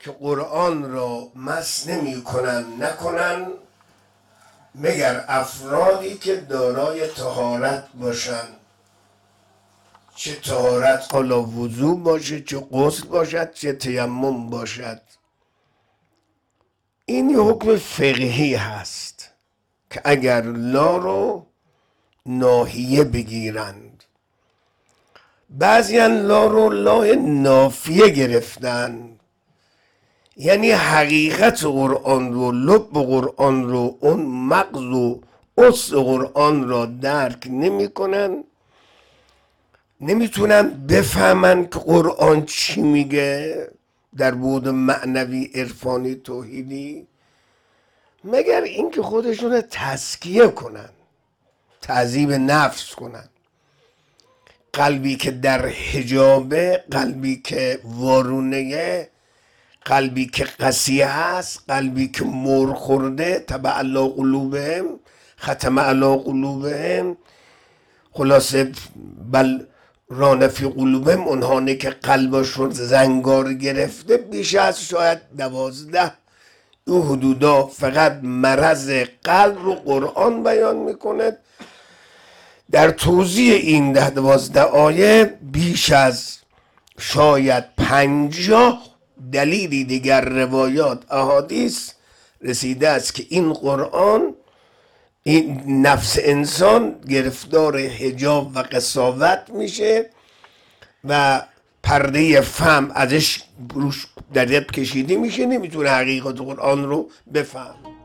که قرآن را مس نمی کنن نکنن مگر افرادی که دارای طهارت باشن، چه طهارت حالا وضو باشه، چه غسل باشد، چه تیمم باشد. این یه حکم فقهی هست که اگر لا رو ناحیه بگیرند، بعضی لا رو لا نافیه گرفتن، یعنی حقیقت قرآن رو، لب قرآن رو، اون مغز و اصل قرآن را درک نمی کنن، نمیتونن بفهمن که قرآن چی میگه در بعد معنوی عرفانی توحیدی، مگر اینکه خودشون رو تزکیه کنن، تعذیب نفس کنن. قلبی که در حجابه، قلبی که وارونه، قلبی که قسیه هست، قلبی که مر خورده، تبع علی قلوبهم، ختم علی قلوبهم، خلاصه بل ران فی قلوبهم، اونهانی که قلبشون زنگار گرفته، بیش از شاید 12 این حدودا فقط مرض قلب رو قرآن بیان میکنه. در توضیح این 10-12 آیه بیش از شاید 50 دلیلی دیگر، روایات، احادیث رسیده است که این قرآن، این نفس انسان گرفتار حجاب و قساوت میشه و پرده فهم ازش روش دریاب کشیده میشه، نمیتونه حقیقت قرآن رو بفهم.